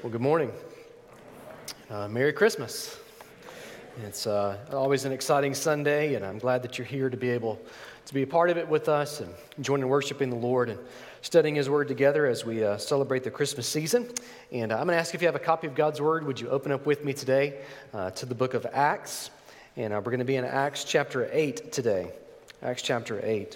Well, good morning. Merry Christmas. It's always an exciting Sunday, and I'm glad that you're here to be able to be a part of it with us and joining in worshiping the Lord and studying His Word together as we celebrate the Christmas season. And I'm going to ask if you have a copy of God's Word, would you open up with me today to the book of Acts? And we're going to be in Acts chapter 8 today. Acts chapter 8.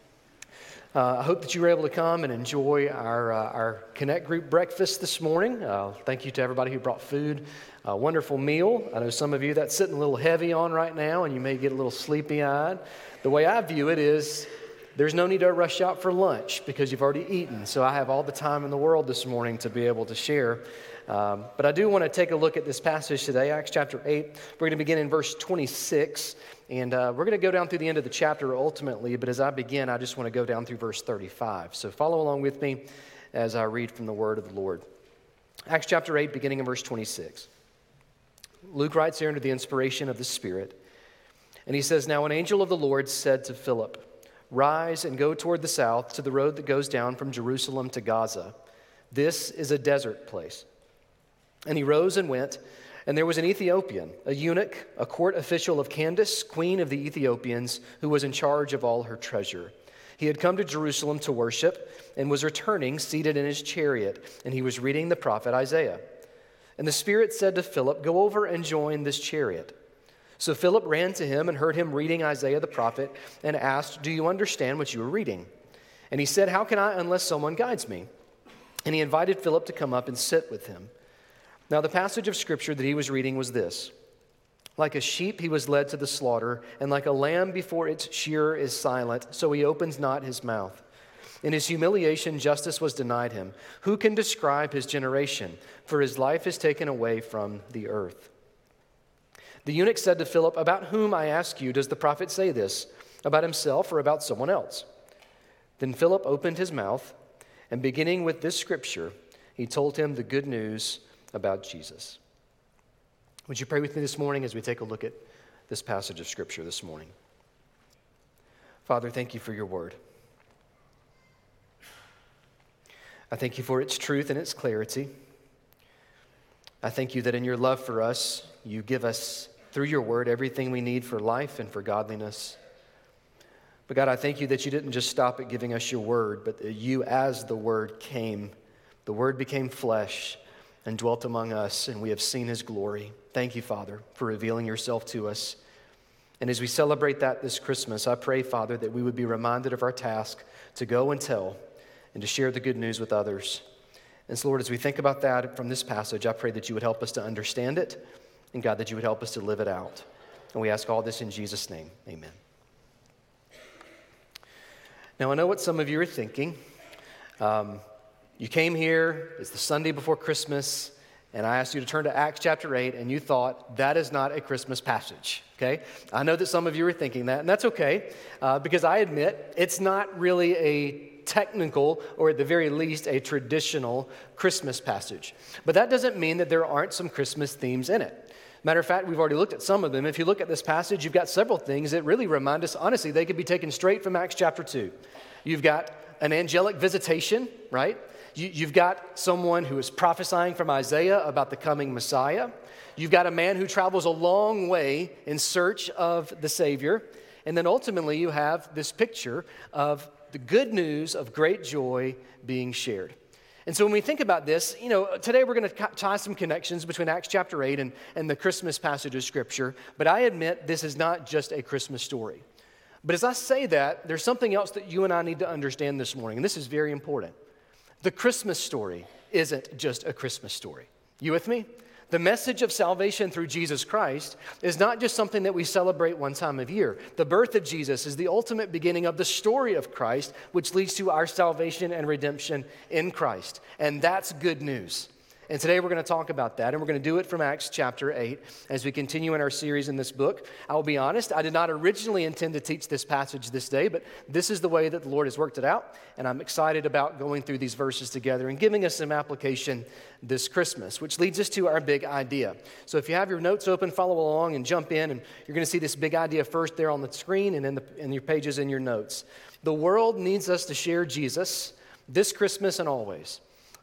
I hope that you were able to come and enjoy our Connect Group breakfast this morning. Thank you to everybody who brought food. A wonderful meal. I know some of you that's sitting a little heavy on right now, and you may get a little sleepy-eyed. The way I view it is there's no need to rush out for lunch because you've already eaten. So I have all the time in the world this morning to be able to share. But I do want to take a look at this passage today, Acts chapter 8. We're going to begin in verse 26. And we're going to go down through the end of the chapter ultimately, but as I begin, I just want to go down through verse 35. So follow along with me as I read from the word of the Lord. Acts chapter 8, beginning in verse 26. Luke writes here under the inspiration of the Spirit, and he says, "Now an angel of the Lord said to Philip, 'Rise and go toward the south to the road that goes down from Jerusalem to Gaza. This is a desert place.' And he rose and went. And there was an Ethiopian, a eunuch, a court official of Candace, queen of the Ethiopians, who was in charge of all her treasure. He had come to Jerusalem to worship and was returning seated in his chariot, and he was reading the prophet Isaiah. And the Spirit said to Philip, 'Go over and join this chariot.' So Philip ran to him and heard him reading Isaiah the prophet and asked, 'Do you understand what you are reading?' And he said, 'How can I unless someone guides me?' And he invited Philip to come up and sit with him. Now the passage of Scripture that he was reading was this: 'Like a sheep he was led to the slaughter, and like a lamb before its shearer is silent, so he opens not his mouth. In his humiliation justice was denied him. Who can describe his generation? For his life is taken away from the earth.' The eunuch said to Philip, 'About whom, I ask you, does the prophet say this? About himself or about someone else?' Then Philip opened his mouth, and beginning with this scripture, he told him the good news about Jesus." Would you pray with me this morning as we take a look at this passage of Scripture this morning? Father, thank you for your word. I thank you for its truth and its clarity. I thank you that in your love for us, you give us, through your word, everything we need for life and for godliness. But God, I thank you that you didn't just stop at giving us your word, but that you, as the word came, the word became flesh and dwelt among us, and we have seen his glory. Thank you, Father, for revealing yourself to us. And as we celebrate that this Christmas, I pray, Father, that we would be reminded of our task to go and tell and to share the good news with others. And so, Lord, as we think about that from this passage, I pray that you would help us to understand it, and God, that you would help us to live it out. And we ask all this in Jesus' name. Amen. Now, I know what some of you are thinking. You came here, it's the Sunday before Christmas, and I asked you to turn to Acts chapter 8, and you thought, that is not a Christmas passage, okay? I know that some of you are thinking that, and that's okay, because I admit it's not really a technical, or at the very least, a traditional Christmas passage. But that doesn't mean that there aren't some Christmas themes in it. Matter of fact, we've already looked at some of them. If you look at this passage, you've got several things that really remind us, honestly, they could be taken straight from Acts chapter 2. You've got an angelic visitation, right? You've got someone who is prophesying from Isaiah about the coming Messiah. You've got a man who travels a long way in search of the Savior. And then ultimately you have this picture of the good news of great joy being shared. And so when we think about this, today we're going to tie some connections between Acts chapter 8 and the Christmas passage of Scripture. But I admit this is not just a Christmas story. But as I say that, there's something else that you and I need to understand this morning. And this is very important. The Christmas story isn't just a Christmas story. You with me? The message of salvation through Jesus Christ is not just something that we celebrate one time of year. The birth of Jesus is the ultimate beginning of the story of Christ, which leads to our salvation and redemption in Christ. And that's good news. And today we're going to talk about that, and we're going to do it from Acts chapter 8 as we continue in our series in this book. I will be honest, I did not originally intend to teach this passage this day, but this is the way that the Lord has worked it out, and I'm excited about going through these verses together and giving us some application this Christmas, which leads us to our big idea. So if you have your notes open, follow along and jump in, and you're going to see this big idea first there on the screen and in your pages in your notes. The world needs us to share Jesus this Christmas and always.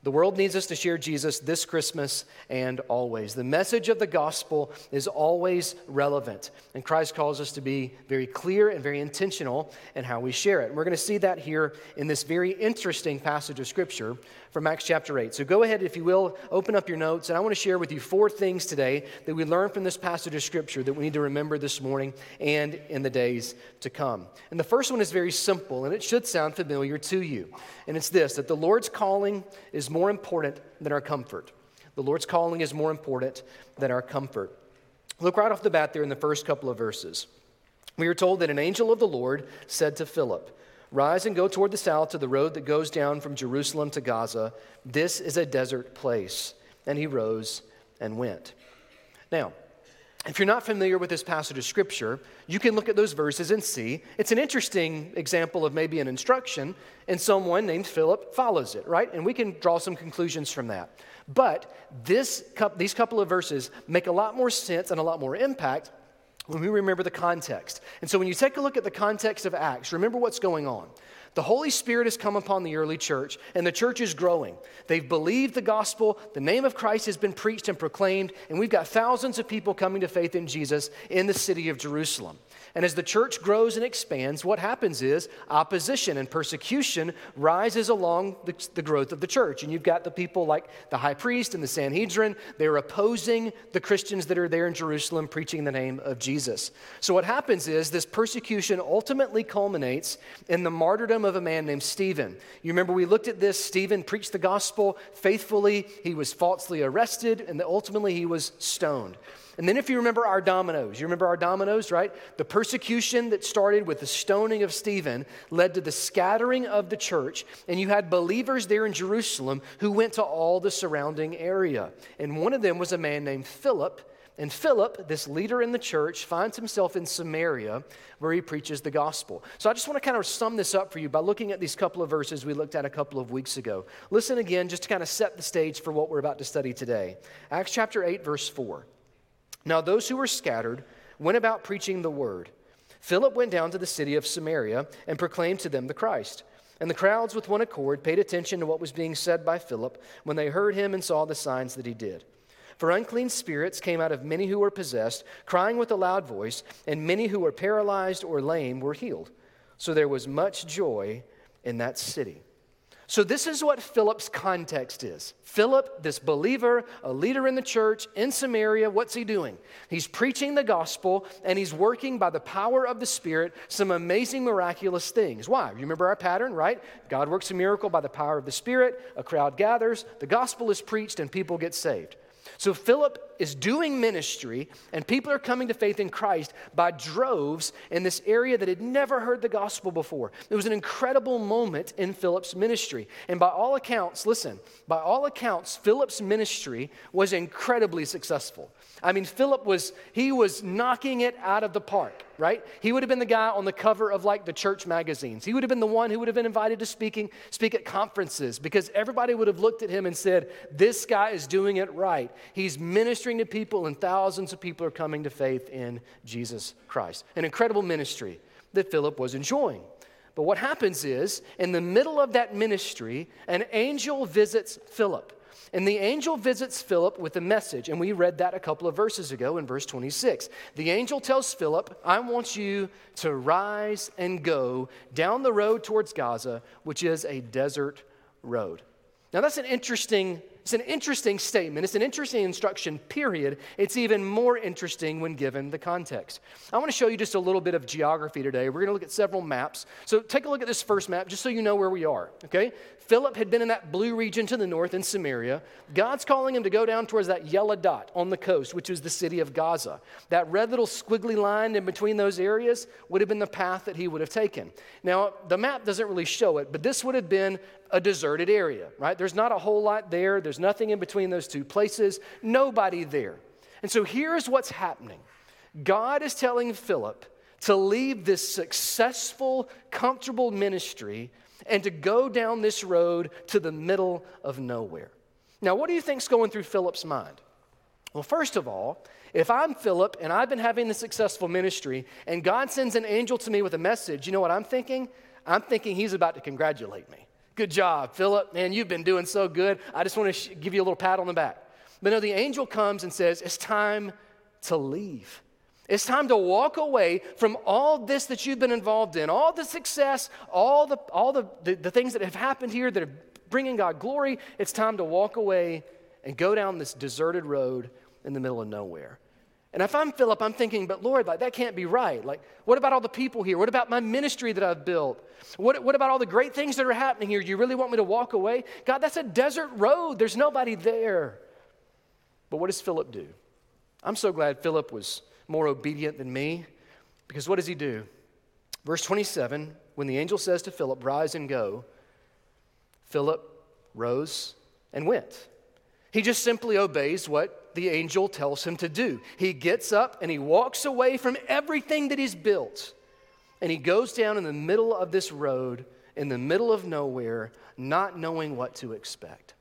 The world needs us to share Jesus this Christmas and always. The message of the gospel is always relevant, and Christ calls us to be very clear and very intentional in how we share it. And we're going to see that here in this very interesting passage of Scripture from Acts chapter 8. So go ahead, if you will, open up your notes, and I want to share with you 4 things today that we learned from this passage of Scripture that we need to remember this morning and in the days to come. And the first one is very simple, and it should sound familiar to you. And it's this, that the Lord's calling is more important than our comfort. The Lord's calling is more important than our comfort. Look right off the bat there in the first couple of verses. We are told that an angel of the Lord said to Philip, "Rise and go toward the south to the road that goes down from Jerusalem to Gaza. This is a desert place." And he rose and went. Now, if you're not familiar with this passage of Scripture, you can look at those verses and see it's an interesting example of maybe an instruction, and someone named Philip follows it, right? And we can draw some conclusions from that. But these couple of verses make a lot more sense and a lot more impact when we remember the context. And so when you take a look at the context of Acts, remember what's going on. The Holy Spirit has come upon the early church, and the church is growing. They've believed the gospel, the name of Christ has been preached and proclaimed, and we've got thousands of people coming to faith in Jesus in the city of Jerusalem. And as the church grows and expands, what happens is opposition and persecution rises along the growth of the church. And you've got the people like the high priest and the Sanhedrin. They're opposing the Christians that are there in Jerusalem preaching the name of Jesus. So what happens is this persecution ultimately culminates in the martyrdom of a man named Stephen. You remember we looked at this. Stephen preached the gospel faithfully. He was falsely arrested, and ultimately he was stoned. And then if you remember our dominoes, right? The persecution that started with the stoning of Stephen led to the scattering of the church, and you had believers there in Jerusalem who went to all the surrounding area. And one of them was a man named Philip, and Philip, this leader in the church, finds himself in Samaria where he preaches the gospel. So I just want to kind of sum this up for you by looking at these couple of verses we looked at a couple of weeks ago. Listen again just to kind of set the stage for what we're about to study today. Acts chapter 8, verse 4. Now those who were scattered went about preaching the word. Philip went down to the city of Samaria and proclaimed to them the Christ. And the crowds with one accord paid attention to what was being said by Philip when they heard him and saw the signs that he did. For unclean spirits came out of many who were possessed, crying with a loud voice, and many who were paralyzed or lame were healed. So there was much joy in that city. So this is what Philip's context is. Philip, this believer, a leader in the church in Samaria, what's he doing? He's preaching the gospel, and he's working by the power of the Spirit some amazing, miraculous things. Why? Remember our pattern, right? God works a miracle by the power of the Spirit, a crowd gathers, the gospel is preached, and people get saved. So Philip is doing ministry, and people are coming to faith in Christ by droves in this area that had never heard the gospel before. It was an incredible moment in Philip's ministry. And by all accounts, Philip's ministry was incredibly successful. I mean, Philip was knocking it out of the park, right? He would have been the guy on the cover of like the church magazines. He would have been the one who would have been invited to speak at conferences because everybody would have looked at him and said, this guy is doing it right. He's ministering to people and thousands of people are coming to faith in Jesus Christ. An incredible ministry that Philip was enjoying. But what happens is, in the middle of that ministry, an angel visits Philip. And the angel visits Philip with a message, and we read that a couple of verses ago in verse 26. The angel tells Philip, I want you to rise and go down the road towards Gaza, which is a desert road. Now that's an interesting statement. It's an interesting instruction, period. It's even more interesting when given the context. I want to show you just a little bit of geography today. We're going to look at several maps. So take a look at this first map just so you know where we are, okay? Philip had been in that blue region to the north in Samaria. God's calling him to go down towards that yellow dot on the coast, which is the city of Gaza. That red little squiggly line in between those areas would have been the path that he would have taken. Now, the map doesn't really show it, but this would have been a deserted area, right? There's not a whole lot there. There's nothing in between those two places. Nobody there. And so here's what's happening. God is telling Philip to leave this successful, comfortable ministry and to go down this road to the middle of nowhere. Now, what do you think's going through Philip's mind? Well, first of all, if I'm Philip and I've been having this successful ministry and God sends an angel to me with a message, you know what I'm thinking? I'm thinking he's about to congratulate me. Good job, Philip. Man, you've been doing so good. I just want to give you a little pat on the back. But no, the angel comes and says, it's time to leave. It's time to walk away from all this that you've been involved in, all the success, all the things that have happened here that are bringing God glory. It's time to walk away and go down this deserted road in the middle of nowhere. And if I'm Philip, I'm thinking, but Lord, like that can't be right. Like, what about all the people here? What about my ministry that I've built? What about all the great things that are happening here? Do you really want me to walk away? God, that's a desert road. There's nobody there. But what does Philip do? I'm so glad Philip was more obedient than me, because what does he do? Verse 27, when the angel says to Philip, rise and go, Philip rose and went. He just simply obeys what the angel tells him to do. He gets up and he walks away from everything that he's built, and he goes down in the middle of this road, in the middle of nowhere, not knowing what to expect.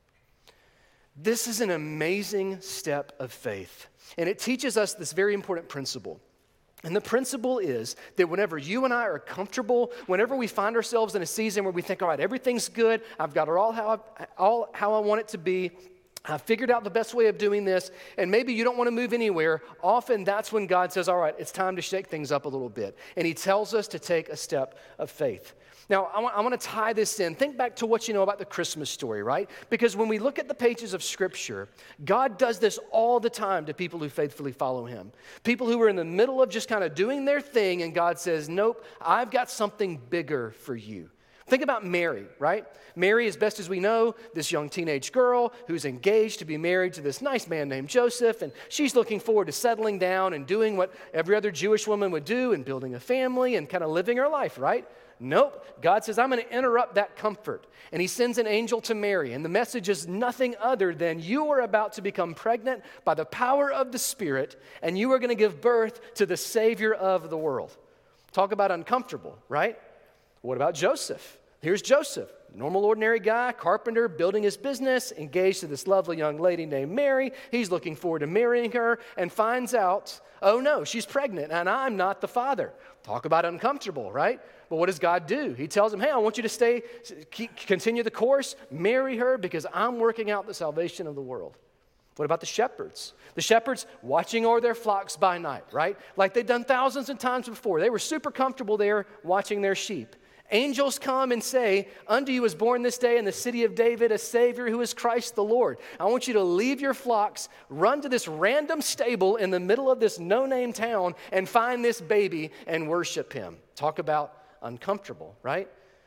This is an amazing step of faith. And it teaches us this very important principle. And the principle is that whenever you and I are comfortable, whenever we find ourselves in a season where we think, all right, everything's good, I've got it all how I want it to be, I've figured out the best way of doing this, and maybe you don't want to move anywhere, often that's when God says, all right, it's time to shake things up a little bit. And he tells us to take a step of faith. Now, I want to tie this in. Think back to what you know about the Christmas story, right? Because when we look at the pages of Scripture, God does this all the time to people who faithfully follow him. People who are in the middle of just kind of doing their thing, and God says, nope, I've got something bigger for you. Think about Mary, right? Mary, as best as we know, this young teenage girl who's engaged to be married to this nice man named Joseph, and she's looking forward to settling down and doing what every other Jewish woman would do and building a family and kind of living her life, right? Nope. God says, I'm going to interrupt that comfort. And he sends an angel to Mary. And the message is nothing other than you are about to become pregnant by the power of the Spirit, and you are going to give birth to the Savior of the world. Talk about uncomfortable, right? What about Joseph? Here's Joseph, normal, ordinary guy, carpenter, building his business, engaged to this lovely young lady named Mary. He's looking forward to marrying her and finds out, oh no, she's pregnant and I'm not the father. Talk about uncomfortable, right? But what does God do? He tells him, hey, I want you to continue the course, marry her because I'm working out the salvation of the world. What about the shepherds? The shepherds watching over their flocks by night, right? Like they'd done thousands of times before. They were super comfortable there watching their sheep. Angels come and say, unto you is born this day in the city of David a Savior who is Christ the Lord. I want you to leave your flocks, run to this random stable in the middle of this no-name town and find this baby and worship him. Talk about uncomfortable, right?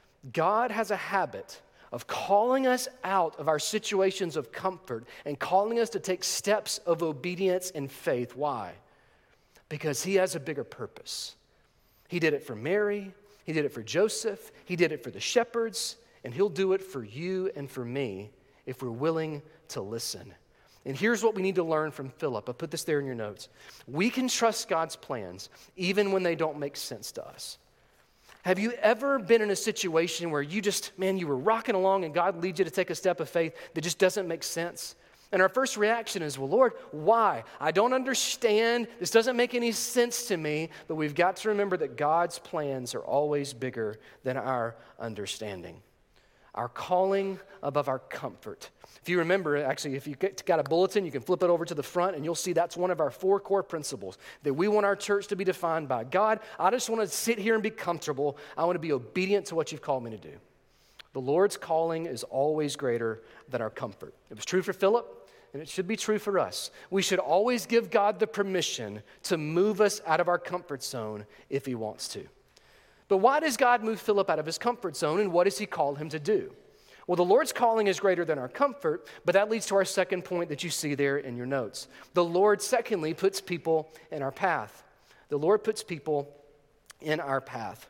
God has a habit of calling us out of our situations of comfort and calling us to take steps of obedience and faith. Why? Because he has a bigger purpose. He did it for Mary. He did it for Joseph, he did it for the shepherds, and he'll do it for you and for me if we're willing to listen. And here's what we need to learn from Philip. I put this there in your notes. We can trust God's plans even when they don't make sense to us. Have you ever been in a situation where you were rocking along and God leads you to take a step of faith that just doesn't make sense? And our first reaction is, well, Lord, why? I don't understand. This doesn't make any sense to me. But we've got to remember that God's plans are always bigger than our understanding. Our calling above our comfort. If you remember, actually, if you've got a bulletin, you can flip it over to the front, and you'll see that's one of our 4 core principles that we want our church to be defined by. God, I just want to sit here and be comfortable. I want to be obedient to what you've called me to do. The Lord's calling is always greater than our comfort. It was true for Philip. And it should be true for us. We should always give God the permission to move us out of our comfort zone if he wants to. But why does God move Philip out of his comfort zone, and what does he call him to do? Well, the Lord's calling is greater than our comfort, but that leads to our second point that you see there in your notes. The Lord, secondly, puts people in our path. The Lord puts people in our path.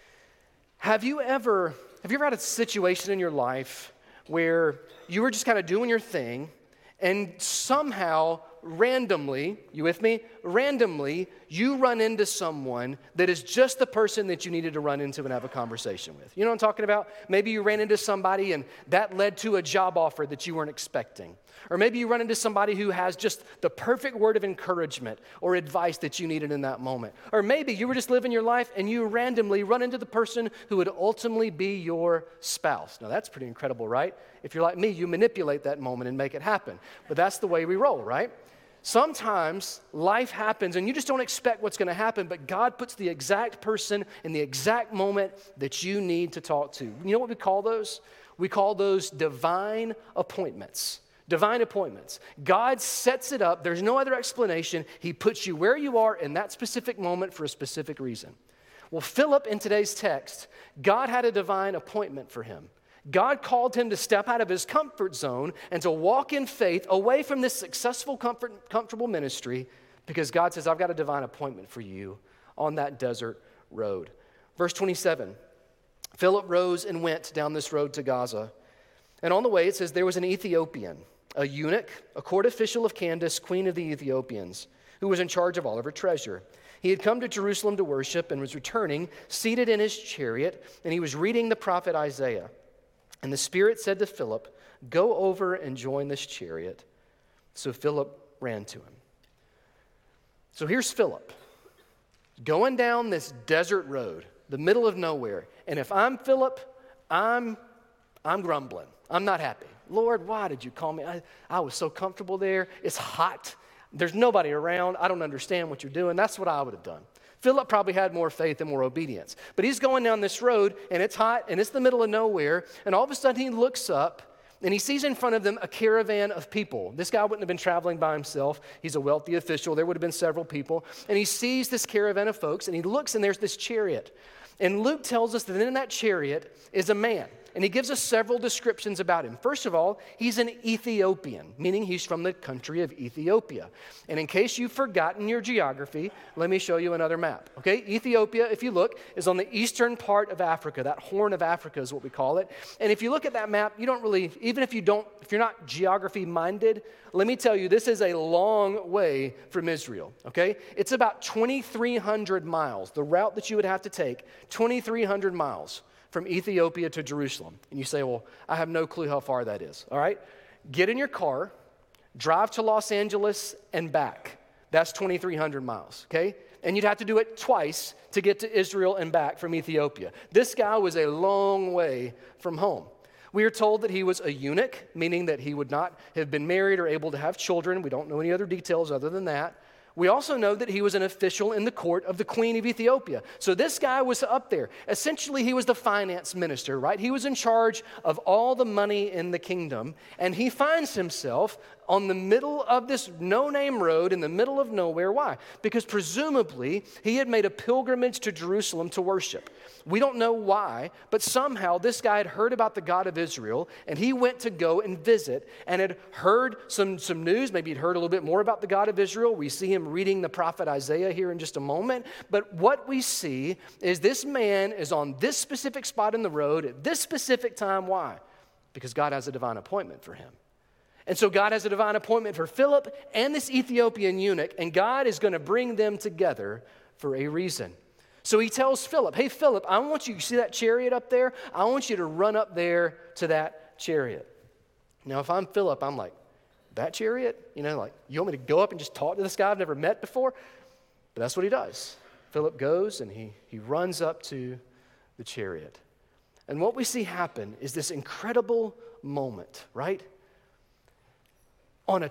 Have you ever had a situation in your life where you were just kind of doing your thing, and somehow, randomly, you with me? Randomly, you run into someone that is just the person that you needed to run into and have a conversation with. You know what I'm talking about? Maybe you ran into somebody and that led to a job offer that you weren't expecting. Or maybe you run into somebody who has just the perfect word of encouragement or advice that you needed in that moment. Or maybe you were just living your life and you randomly run into the person who would ultimately be your spouse. Now that's pretty incredible, right? If you're like me, you manipulate that moment and make it happen. But that's the way we roll, right? Sometimes life happens and you just don't expect what's going to happen, but God puts the exact person in the exact moment that you need to talk to. You know what we call those? We call those divine appointments. Divine appointments. God sets it up. There's no other explanation. He puts you where you are in that specific moment for a specific reason. Well, Philip, in today's text, God had a divine appointment for him. God called him to step out of his comfort zone and to walk in faith away from this successful, comfortable ministry because God says, I've got a divine appointment for you on that desert road. Verse 27, Philip rose and went down this road to Gaza. And on the way, it says, there was an Ethiopian, a eunuch, a court official of Candace, queen of the Ethiopians, who was in charge of all of her treasure. He had come to Jerusalem to worship and was returning, seated in his chariot, and he was reading the prophet Isaiah. And the Spirit said to Philip, go over and join this chariot. So Philip ran to him. So here's Philip, going down this desert road, the middle of nowhere. And if I'm Philip, I'm grumbling. I'm not happy. Lord, why did you call me? I was so comfortable there. It's hot. There's nobody around. I don't understand what you're doing. That's what I would have done. Philip probably had more faith and more obedience. But he's going down this road, and it's hot, and it's the middle of nowhere, and all of a sudden he looks up, and he sees in front of them a caravan of people. This guy wouldn't have been traveling by himself. He's a wealthy official. There would have been several people. And he sees this caravan of folks, and he looks, and there's this chariot. And Luke tells us that in that chariot is a man. And he gives us several descriptions about him. First of all, he's an Ethiopian, meaning he's from the country of Ethiopia. And in case you've forgotten your geography, let me show you another map. Okay, Ethiopia, if you look, is on the eastern part of Africa. That Horn of Africa is what we call it. And if you look at that map, you don't really, even if you're not geography minded, let me tell you, this is a long way from Israel. Okay, it's about 2,300 miles. The route that you would have to take, 2,300 miles. From Ethiopia to Jerusalem. And you say, well, I have no clue how far that is. All right? Get in your car, drive to Los Angeles and back. That's 2,300 miles, okay? And you'd have to do it twice to get to Israel and back from Ethiopia. This guy was a long way from home. We are told that he was a eunuch, meaning that he would not have been married or able to have children. We don't know any other details other than that. We also know that he was an official in the court of the queen of Ethiopia. So this guy was up there. Essentially, he was the finance minister, right? He was in charge of all the money in the kingdom. And he finds himself on the middle of this no-name road in the middle of nowhere. Why? Because presumably, he had made a pilgrimage to Jerusalem to worship. We don't know why, but somehow this guy had heard about the God of Israel, and he went to go and visit and had heard some news. Maybe he'd heard a little bit more about the God of Israel. We see him reading the prophet Isaiah here in just a moment. But what we see is this man is on this specific spot in the road at this specific time. Why? Because God has a divine appointment for him. And so God has a divine appointment for Philip and this Ethiopian eunuch, and God is going to bring them together for a reason. So he tells Philip, hey, Philip, I want you see that chariot up there? I want you to run up there to that chariot. Now, if I'm Philip, I'm like, that chariot? You know, like, you want me to go up and just talk to this guy I've never met before? But that's what he does. Philip goes and he runs up to the chariot. And what we see happen is this incredible moment, right? On a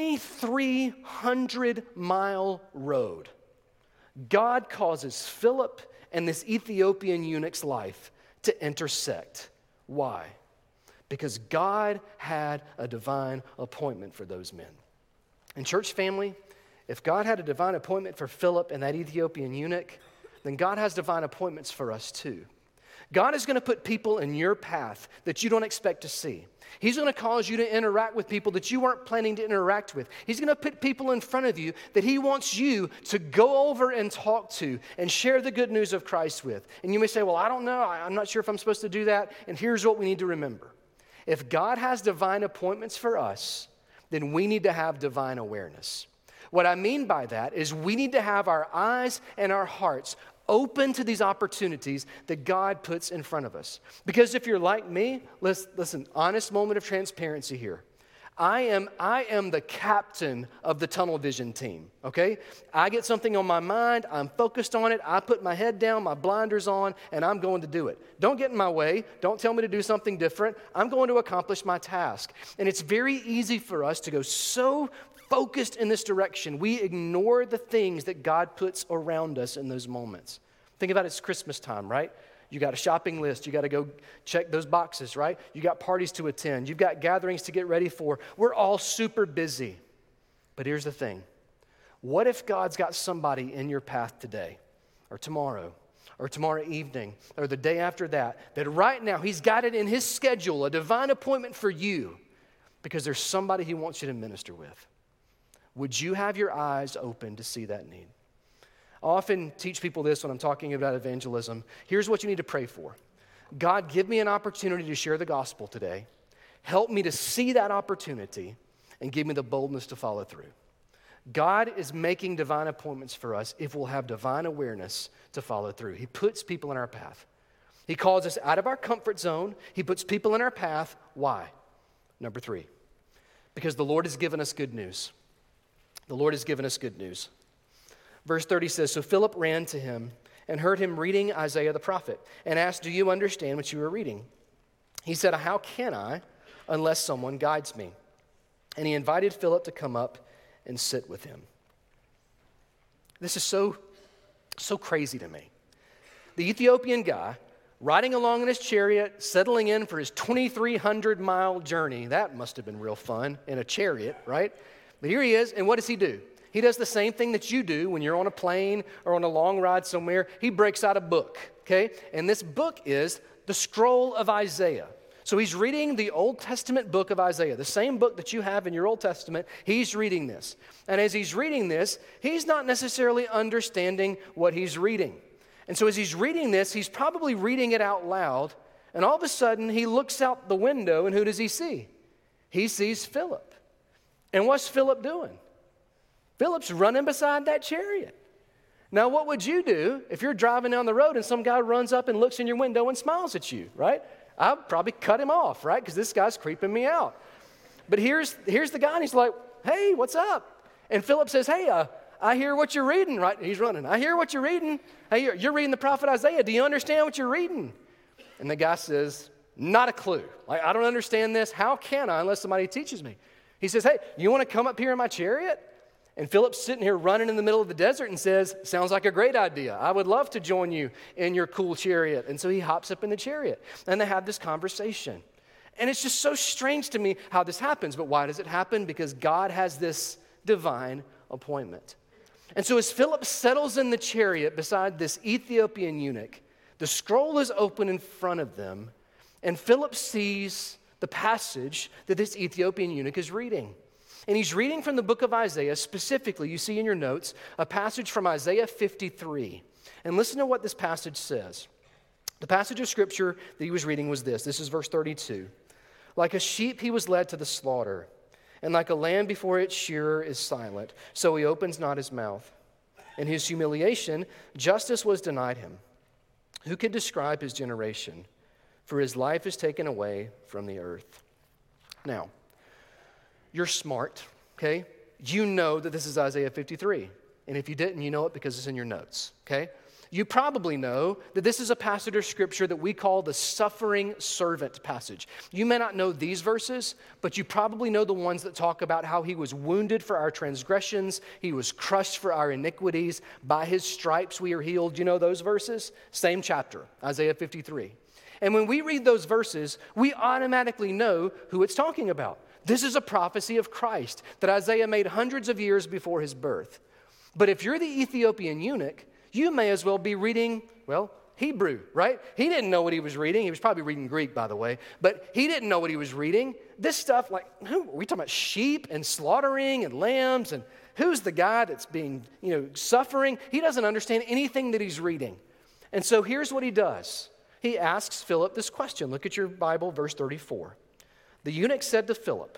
2,300-mile road, God causes Philip and this Ethiopian eunuch's life to intersect. Why? Because God had a divine appointment for those men. And church family, if God had a divine appointment for Philip and that Ethiopian eunuch, then God has divine appointments for us too. God is going to put people in your path that you don't expect to see. He's going to cause you to interact with people that you weren't planning to interact with. He's going to put people in front of you that he wants you to go over and talk to and share the good news of Christ with. And you may say, well, I don't know. I'm not sure if I'm supposed to do that. And here's what we need to remember. If God has divine appointments for us, then we need to have divine awareness. What I mean by that is we need to have our eyes and our hearts open to these opportunities that God puts in front of us. Because if you're like me, listen, honest moment of transparency here. I am the captain of the tunnel vision team, okay? I get something on my mind, I'm focused on it, I put my head down, my blinders on, and I'm going to do it. Don't get in my way. Don't tell me to do something different. I'm going to accomplish my task. And it's very easy for us to go so focused in this direction, we ignore the things that God puts around us in those moments. Think about it's Christmas time, right? You got a shopping list. You got to go check those boxes, right? You got parties to attend. You've got gatherings to get ready for. We're all super busy. But here's the thing. What if God's got somebody in your path today or tomorrow evening or the day after that right now he's got it in his schedule, a divine appointment for you because there's somebody he wants you to minister with? Would you have your eyes open to see that need? I often teach people this when I'm talking about evangelism. Here's what you need to pray for. God, give me an opportunity to share the gospel today. Help me to see that opportunity and give me the boldness to follow through. God is making divine appointments for us if we'll have divine awareness to follow through. He puts people in our path. He calls us out of our comfort zone. He puts people in our path. Why? Number 3, because the Lord has given us good news. The Lord has given us good news. Verse 30 says, so Philip ran to him and heard him reading Isaiah the prophet and asked, do you understand what you are reading? He said, how can I unless someone guides me? And he invited Philip to come up and sit with him. This is so crazy to me. The Ethiopian guy riding along in his chariot, settling in for his 2,300-mile journey. That must have been real fun in a chariot, right? But here he is, and what does he do? He does the same thing that you do when you're on a plane or on a long ride somewhere. He breaks out a book, okay? And this book is the scroll of Isaiah. So he's reading the Old Testament book of Isaiah, the same book that you have in your Old Testament. He's reading this. And as he's reading this, he's not necessarily understanding what he's reading. And so as he's reading this, he's probably reading it out loud. And all of a sudden, he looks out the window, and who does he see? He sees Philip. And what's Philip doing? Philip's running beside that chariot. Now, what would you do if you're driving down the road and some guy runs up and looks in your window and smiles at you, right? I'd probably cut him off, right? Because this guy's creeping me out. But here's the guy, and he's like, hey, what's up? And Philip says, hey, I hear what you're reading, right? He's running. I hear what you're reading. Hey, you're reading the prophet Isaiah. Do you understand what you're reading? And the guy says, not a clue. Like, I don't understand this. How can I unless somebody teaches me? He says, hey, you want to come up here in my chariot? And Philip's sitting here running in the middle of the desert and says, sounds like a great idea. I would love to join you in your cool chariot. And so he hops up in the chariot, and they have this conversation. And it's just so strange to me how this happens. But why does it happen? Because God has this divine appointment. And so as Philip settles in the chariot beside this Ethiopian eunuch, the scroll is open in front of them, and Philip sees the passage that this Ethiopian eunuch is reading. And he's reading from the book of Isaiah, specifically, you see in your notes, a passage from Isaiah 53. And listen to what this passage says. The passage of scripture that he was reading was this. This is verse 32. Like a sheep he was led to the slaughter, and like a lamb before its shearer is silent, so he opens not his mouth. In his humiliation, justice was denied him. Who could describe his generation? For his life is taken away from the earth. Now, you're smart, okay? You know that this is Isaiah 53. And if you didn't, you know it because it's in your notes, okay? You probably know that this is a passage of scripture that we call the suffering servant passage. You may not know these verses, but you probably know the ones that talk about how he was wounded for our transgressions, he was crushed for our iniquities, by his stripes we are healed. You know those verses? Same chapter, Isaiah 53. And when we read those verses, we automatically know who it's talking about. This is a prophecy of Christ that Isaiah made hundreds of years before his birth. But if you're the Ethiopian eunuch, you may as well be reading, well, Hebrew, right? He didn't know what he was reading. He was probably reading Greek, by the way. But he didn't know what he was reading. This stuff, like, are we talking about sheep and slaughtering and lambs? And who's the guy that's being, suffering? He doesn't understand anything that he's reading. And so here's what he does. He asks Philip this question. Look at your Bible, verse 34. The eunuch said to Philip,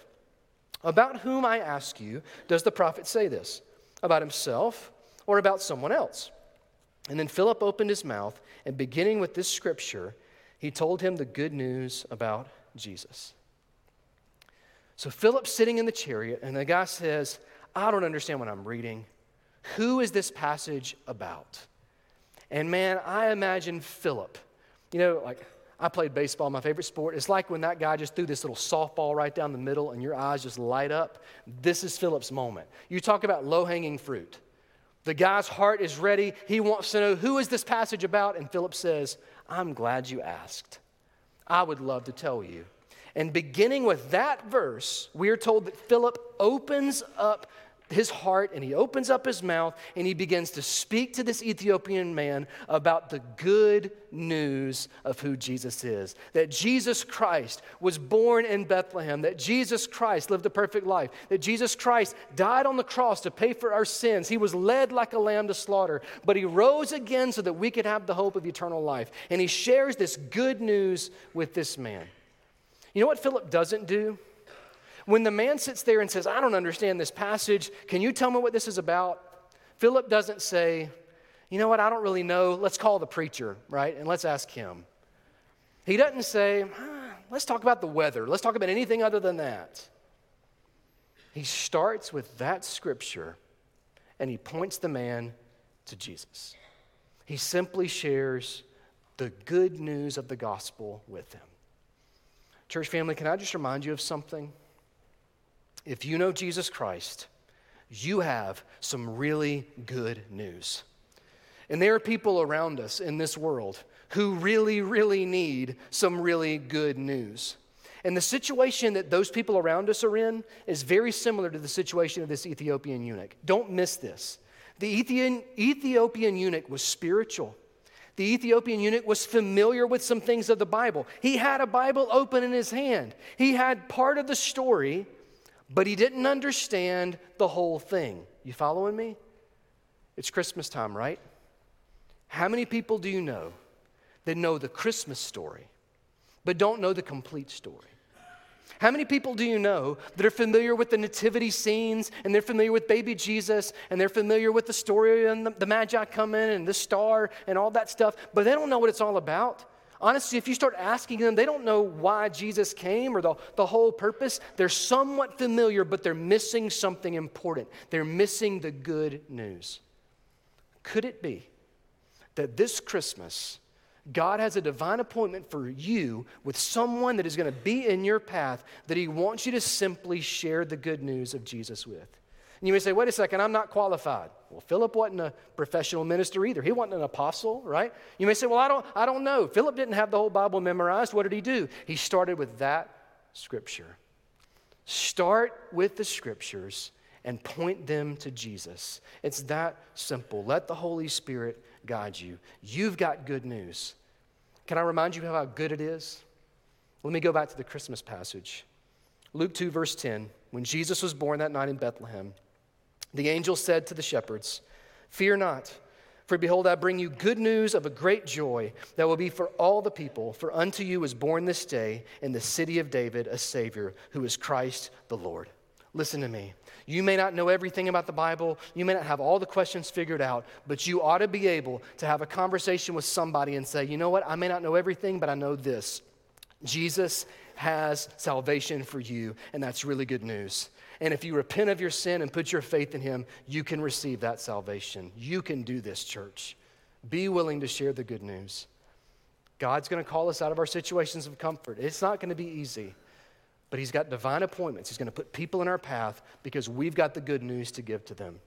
about whom, I ask you, does the prophet say this? About himself or about someone else? And then Philip opened his mouth, and beginning with this scripture, he told him the good news about Jesus. So Philip's sitting in the chariot, and the guy says, I don't understand what I'm reading. Who is this passage about? And man, I imagine Philip, like I played baseball, my favorite sport. It's like when that guy just threw this little softball right down the middle and your eyes just light up. This is Philip's moment. You talk about low-hanging fruit. The guy's heart is ready. He wants to know, who is this passage about? And Philip says, I'm glad you asked. I would love to tell you. And beginning with that verse, we are told that Philip opens up his heart and he opens up his mouth and he begins to speak to this Ethiopian man about the good news of who Jesus is. That Jesus Christ was born in Bethlehem, that Jesus Christ lived a perfect life, that Jesus Christ died on the cross to pay for our sins. He was led like a lamb to slaughter, but he rose again so that we could have the hope of eternal life. And he shares this good news with this man. You know what Philip doesn't do? When the man sits there and says, I don't understand this passage, can you tell me what this is about? Philip doesn't say, you know what, I don't really know. Let's call the preacher, right? And let's ask him. He doesn't say, let's talk about the weather. Let's talk about anything other than that. He starts with that scripture and he points the man to Jesus. He simply shares the good news of the gospel with him. Church family, can I just remind you of something? If you know Jesus Christ, you have some really good news. And there are people around us in this world who really, really need some really good news. And the situation that those people around us are in is very similar to the situation of this Ethiopian eunuch. Don't miss this. The Ethiopian eunuch was spiritual. The Ethiopian eunuch was familiar with some things of the Bible. He had a Bible open in his hand. He had part of the story, but he didn't understand the whole thing. You following me? It's Christmas time, right? How many people do you know that know the Christmas story, but don't know the complete story? How many people do you know that are familiar with the nativity scenes, and they're familiar with baby Jesus, and they're familiar with the story and the Magi come in and the star and all that stuff, but they don't know what it's all about? Honestly, if you start asking them, they don't know why Jesus came or the whole purpose. They're somewhat familiar, but they're missing something important. They're missing the good news. Could it be that this Christmas, God has a divine appointment for you with someone that is going to be in your path that he wants you to simply share the good news of Jesus with? And you may say, wait a second, I'm not qualified. Well, Philip wasn't a professional minister either. He wasn't an apostle, right? You may say, well, I don't know. Philip didn't have the whole Bible memorized. What did he do? He started with that scripture. Start with the scriptures and point them to Jesus. It's that simple. Let the Holy Spirit guide you. You've got good news. Can I remind you how good it is? Let me go back to the Christmas passage. Luke 2, verse 10. When Jesus was born that night in Bethlehem, the angel said to the shepherds, "Fear not, for behold, I bring you good news of a great joy that will be for all the people. For unto you is born this day in the city of David a Savior, who is Christ the Lord." Listen to me. You may not know everything about the Bible. You may not have all the questions figured out, but you ought to be able to have a conversation with somebody and say, you know what, I may not know everything, but I know this. Jesus has salvation for you, and that's really good news. And if you repent of your sin and put your faith in him, you can receive that salvation. You can do this, church. Be willing to share the good news. God's going to call us out of our situations of comfort. It's not going to be easy, but he's got divine appointments. He's going to put people in our path because we've got the good news to give to them.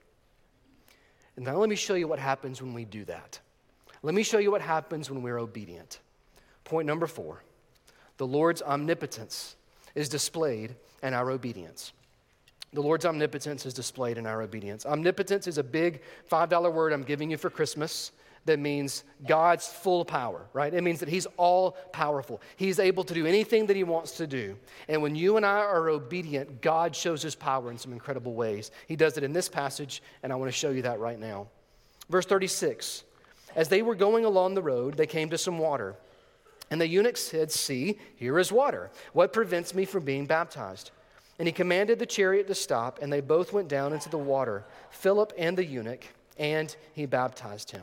And now let me show you what happens when we do that. Let me show you what happens when we're obedient. Point number 4, the Lord's omnipotence is displayed in our obedience. The Lord's omnipotence is displayed in our obedience. Omnipotence is a big $5 word I'm giving you for Christmas that means God's full power, right? It means that he's all powerful. He's able to do anything that he wants to do. And when you and I are obedient, God shows his power in some incredible ways. He does it in this passage, and I want to show you that right now. Verse 36, as they were going along the road, they came to some water. And the eunuch said, "See, here is water. What prevents me from being baptized?" And he commanded the chariot to stop, and they both went down into the water, Philip and the eunuch, and he baptized him.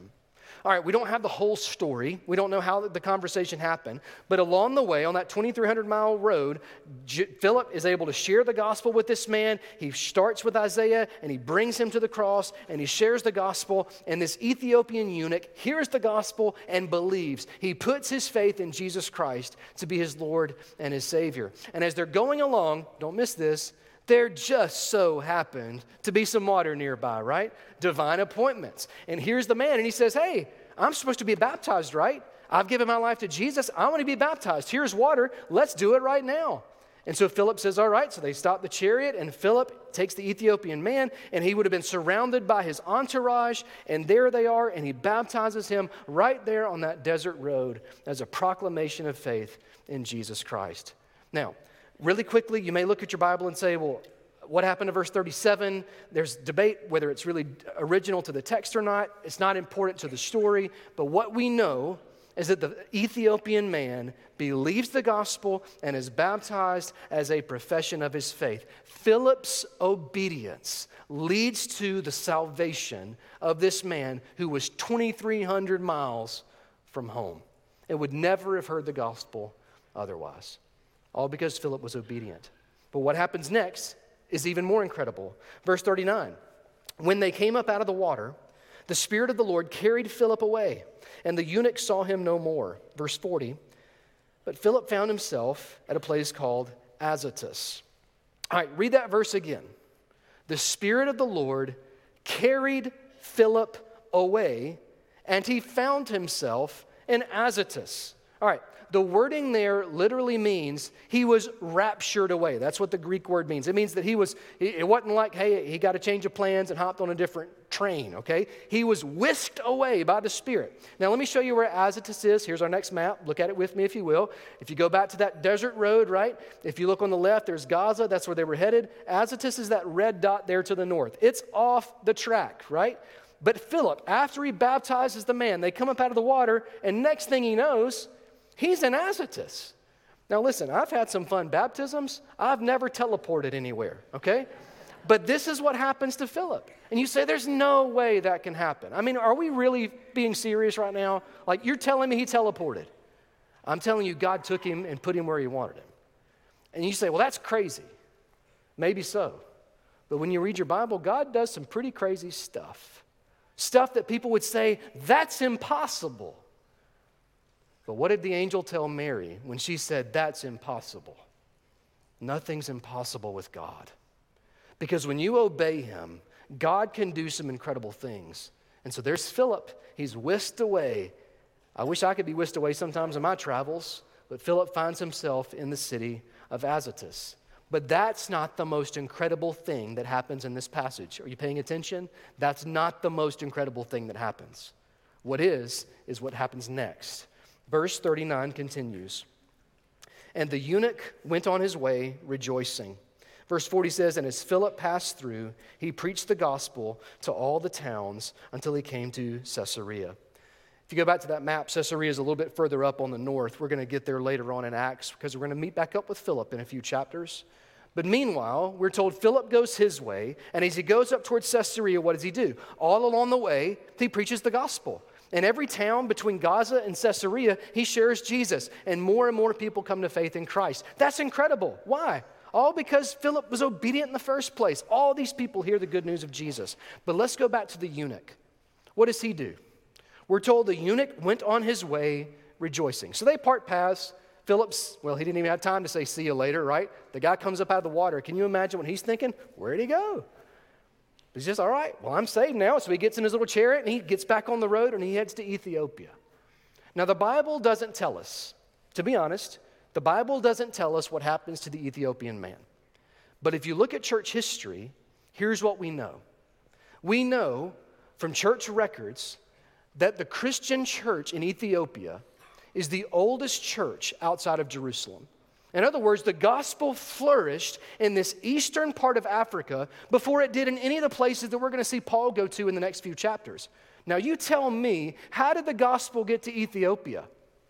All right, we don't have the whole story. We don't know how the conversation happened. But along the way, on that 2,300-mile road, Philip is able to share the gospel with this man. He starts with Isaiah, and he brings him to the cross, and he shares the gospel. And this Ethiopian eunuch hears the gospel and believes. He puts his faith in Jesus Christ to be his Lord and his Savior. And as they're going along, don't miss this, there just so happened to be some water nearby, right? Divine appointments. And here's the man, and he says, hey, I'm supposed to be baptized, right? I've given my life to Jesus. I want to be baptized. Here's water. Let's do it right now. And so Philip says, all right. So they stop the chariot, and Philip takes the Ethiopian man, and he would have been surrounded by his entourage, and there they are, and he baptizes him right there on that desert road as a proclamation of faith in Jesus Christ. Now, really quickly, you may look at your Bible and say, well, what happened to verse 37? There's debate whether it's really original to the text or not. It's not important to the story. But what we know is that the Ethiopian man believes the gospel and is baptized as a profession of his faith. Philip's obedience leads to the salvation of this man who was 2,300 miles from home and would never have heard the gospel otherwise. All because Philip was obedient. But what happens next is even more incredible. Verse 39, when they came up out of the water, the Spirit of the Lord carried Philip away, and the eunuch saw him no more. Verse 40, but Philip found himself at a place called Azotus. All right, read that verse again. The Spirit of the Lord carried Philip away, and he found himself in Azotus. All right. The wording there literally means he was raptured away. That's what the Greek word means. It means that it wasn't like, hey, he got a change of plans and hopped on a different train, okay? He was whisked away by the Spirit. Now, let me show you where Azotus is. Here's our next map. Look at it with me if you will. If you go back to that desert road, right? If you look on the left, there's Gaza. That's where they were headed. Azotus is that red dot there to the north. It's off the track, right? But Philip, after he baptizes the man, they come up out of the water, and next thing he knows, he's in Azotus. Now listen, I've had some fun baptisms. I've never teleported anywhere, okay? But this is what happens to Philip. And you say, there's no way that can happen. I mean, are we really being serious right now? Like, you're telling me he teleported. I'm telling you, God took him and put him where he wanted him. And you say, well, that's crazy. Maybe so. But when you read your Bible, God does some pretty crazy stuff. Stuff that people would say, that's impossible. But what did the angel tell Mary when she said, that's impossible? Nothing's impossible with God. Because when you obey him, God can do some incredible things. And so there's Philip. He's whisked away. I wish I could be whisked away sometimes in my travels, but Philip finds himself in the city of Azotus. But that's not the most incredible thing that happens in this passage. Are you paying attention? That's not the most incredible thing that happens. What is what happens next. Verse 39 continues, and the eunuch went on his way rejoicing. Verse 40 says, and as Philip passed through, he preached the gospel to all the towns until he came to Caesarea. If you go back to that map, Caesarea is a little bit further up on the north. We're going to get there later on in Acts because we're going to meet back up with Philip in a few chapters. But meanwhile, we're told Philip goes his way, and as he goes up towards Caesarea, what does he do? All along the way, he preaches the gospel. In every town between Gaza and Caesarea, he shares Jesus, and more people come to faith in Christ. That's incredible. Why? All because Philip was obedient in the first place. All these people hear the good news of Jesus. But let's go back to the eunuch. What does he do? We're told the eunuch went on his way rejoicing. So they part paths. Philip's, well, he didn't even have time to say see you later, right? The guy comes up out of the water. Can you imagine what he's thinking? Where'd he go? He's just, all right, well, I'm saved now. So he gets in his little chariot and he gets back on the road and he heads to Ethiopia. Now, the Bible doesn't tell us, to be honest, the Bible doesn't tell us what happens to the Ethiopian man. But if you look at church history, here's what we know. We know from church records that the Christian church in Ethiopia is the oldest church outside of Jerusalem. In other words, the gospel flourished in this eastern part of Africa before it did in any of the places that we're going to see Paul go to in the next few chapters. Now, you tell me, how did the gospel get to Ethiopia?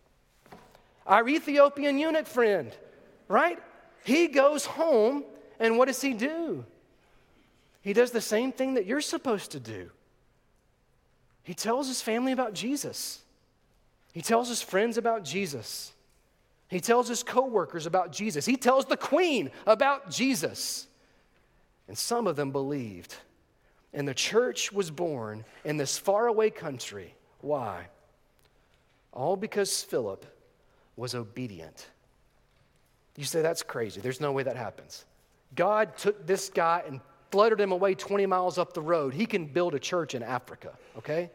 Our Ethiopian eunuch friend, right? He goes home, and what does he do? He does the same thing that you're supposed to do. He tells his family about Jesus. He tells his friends about Jesus. He tells his co-workers about Jesus. He tells the queen about Jesus. And some of them believed. And the church was born in this faraway country. Why? All because Philip was obedient. You say, that's crazy. There's no way that happens. God took this guy and fluttered him away 20 miles up the road. He can build a church in Africa, okay?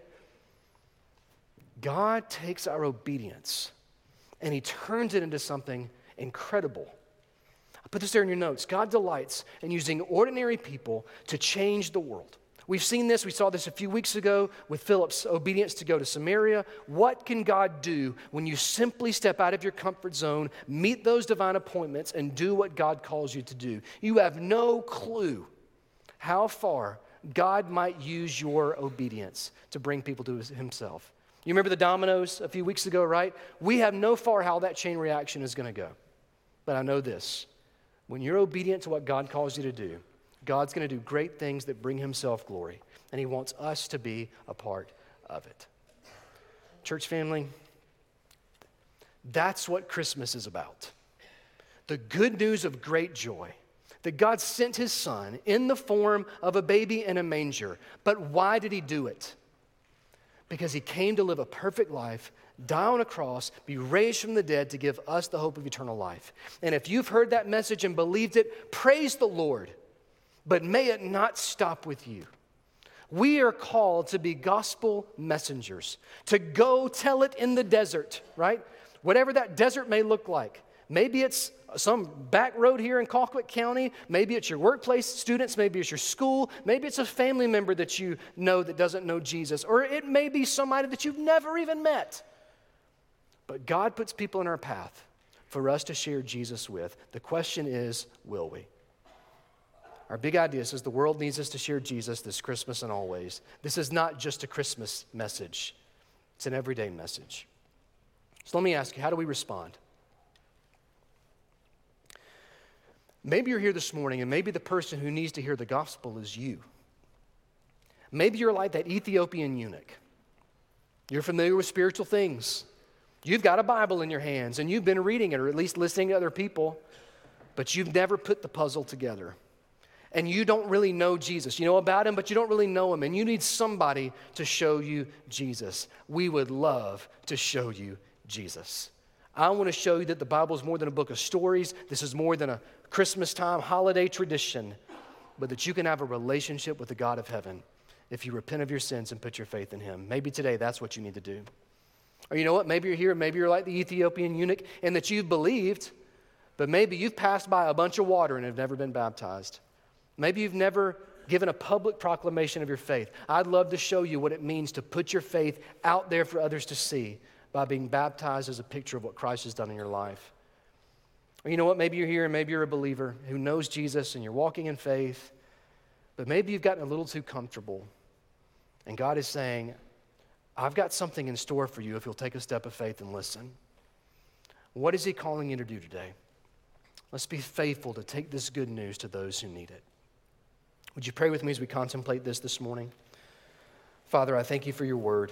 God takes our obedience and he turns it into something incredible. I put this there in your notes. God delights in using ordinary people to change the world. We've seen this. We saw this a few weeks ago with Philip's obedience to go to Samaria. What can God do when you simply step out of your comfort zone, meet those divine appointments, and do what God calls you to do? You have no clue how far God might use your obedience to bring people to himself. You remember the dominoes a few weeks ago, right? We have no far how that chain reaction is going to go. But I know this. When you're obedient to what God calls you to do, God's going to do great things that bring himself glory, and he wants us to be a part of it. Church family, that's what Christmas is about. The good news of great joy, that God sent his son in the form of a baby in a manger. But why did he do it? Because he came to live a perfect life, die on a cross, be raised from the dead to give us the hope of eternal life. And if you've heard that message and believed it, praise the Lord. But may it not stop with you. We are called to be gospel messengers, to go tell it in the desert, right? Whatever that desert may look like. Maybe it's some back road here in Colquitt County. Maybe it's your workplace students. Maybe it's your school. Maybe it's a family member that you know that doesn't know Jesus. Or it may be somebody that you've never even met. But God puts people in our path for us to share Jesus with. The question is, will we? Our big idea is the world needs us to share Jesus this Christmas and always. This is not just a Christmas message. It's an everyday message. So let me ask you, how do we respond? Maybe you're here this morning and maybe the person who needs to hear the gospel is you. Maybe you're like that Ethiopian eunuch. You're familiar with spiritual things. You've got a Bible in your hands and you've been reading it or at least listening to other people, but you've never put the puzzle together. And you don't really know Jesus. You know about him, but you don't really know him. And you need somebody to show you Jesus. We would love to show you Jesus. I want to show you that the Bible is more than a book of stories. This is more than a Christmas time holiday tradition, but that you can have a relationship with the God of heaven if you repent of your sins and put your faith in him. Maybe today that's what you need to do. Or you know what? Maybe you're here, maybe you're like the Ethiopian eunuch and that you've believed, but maybe you've passed by a bunch of water and have never been baptized. Maybe you've never given a public proclamation of your faith. I'd love to show you what it means to put your faith out there for others to see by being baptized as a picture of what Christ has done in your life. Or you know what? Maybe you're here and maybe you're a believer who knows Jesus and you're walking in faith, but maybe you've gotten a little too comfortable. And God is saying, I've got something in store for you if you'll take a step of faith and listen. What is he calling you to do today? Let's be faithful to take this good news to those who need it. Would you pray with me as we contemplate this morning? Father, I thank you for your word.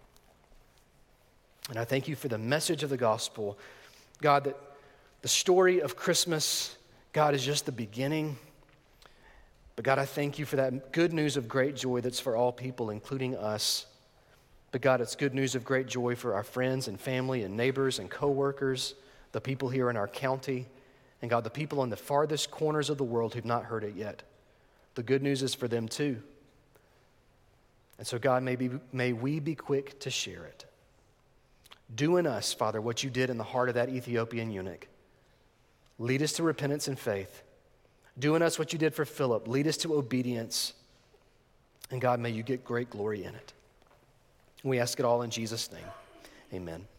And I thank you for the message of the gospel. God, that the story of Christmas, God, is just the beginning. But God, I thank you for that good news of great joy that's for all people, including us. But God, it's good news of great joy for our friends and family and neighbors and coworkers, the people here in our county, and God, the people in the farthest corners of the world who've not heard it yet. The good news is for them too. And so God, may we be quick to share it. Do in us, Father, what you did in the heart of that Ethiopian eunuch. Lead us to repentance and faith. Do in us what you did for Philip. Lead us to obedience. And God, may you get great glory in it. We ask it all in Jesus' name. Amen.